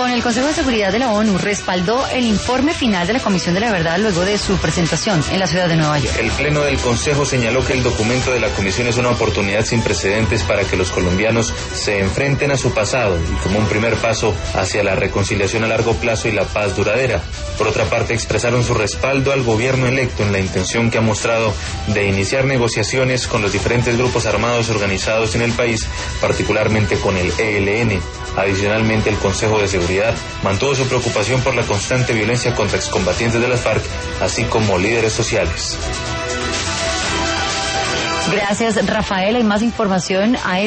Con el Consejo de Seguridad de la ONU respaldó el informe final de la Comisión de la Verdad luego de su presentación en la ciudad de Nueva York. El Pleno del Consejo señaló que el documento de la Comisión es una oportunidad sin precedentes para que los colombianos se enfrenten a su pasado y como un primer paso hacia la reconciliación a largo plazo y la paz duradera. Por otra parte, expresaron su respaldo al gobierno electo en la intención que ha mostrado de iniciar negociaciones con los diferentes grupos armados organizados en el país, particularmente con el ELN. Adicionalmente, el Consejo de Seguridad mantuvo su preocupación por la constante violencia contra excombatientes de las FARC, así como líderes sociales. Gracias, Rafael. Hay más información a